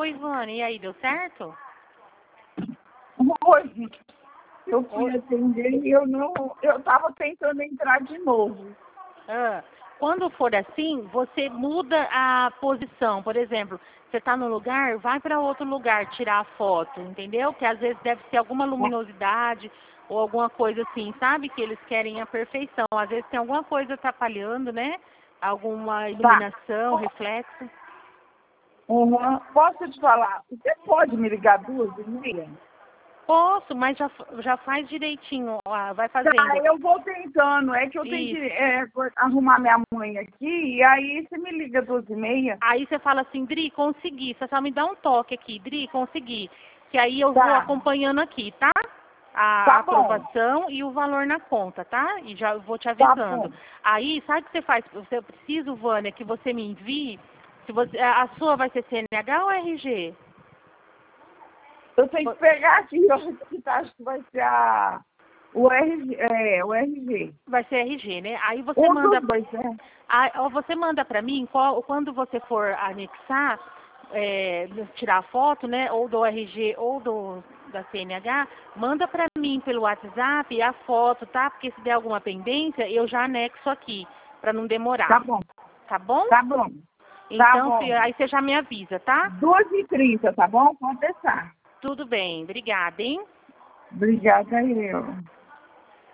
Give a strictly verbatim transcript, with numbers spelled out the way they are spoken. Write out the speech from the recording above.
Oi, Vânia, e aí, deu certo? Hoje eu fui Oi. atender e eu não, eu estava tentando entrar de novo. Ah, quando for assim, você muda a posição. Por exemplo, você está no lugar, vai para outro lugar tirar a foto, entendeu? Que às vezes deve ser alguma luminosidade ou alguma coisa assim, sabe? Que eles querem a perfeição. Às vezes tem alguma coisa atrapalhando, né? Alguma Tá. iluminação, reflexo. Uhum. Posso te falar? Você pode me ligar duas e meia? Posso, mas já, já faz direitinho, ó, vai Tá, fazendo. eu vou tentando. É que eu tenho que Isso. é, arrumar minha mãe aqui e aí você me liga duas e meia. Aí você fala assim, Dri, consegui. Você só me dá um toque aqui, Dri, consegui. Que aí eu vou Tá, acompanhando aqui, tá? A tá bom, aprovação e o valor na conta, tá? E já vou te tá avisando. bom. Aí, sabe o que você faz? Eu preciso, Vânia, que você me envie. Se você, a sua vai ser C N H ou R G? Eu tenho que pegar aqui, ó, que tá, acho que vai ser a, o R G, é, o R G. Vai ser R G, né? Aí você Um manda, dos dois, né? aí, ó, você manda para mim qual, quando você for anexar, é, tirar a foto, né? Ou do R G ou do da C N H, manda para mim pelo WhatsApp a foto, tá? Porque se der alguma pendência, eu já anexo aqui, para não Tá demorar. bom, Tá bom? tá bom, tá Então, bom. fi- aí você já me avisa, tá? Duas e trinta, tá bom? Pode deixar. Tudo bem. Obrigada, hein? Obrigada, eu.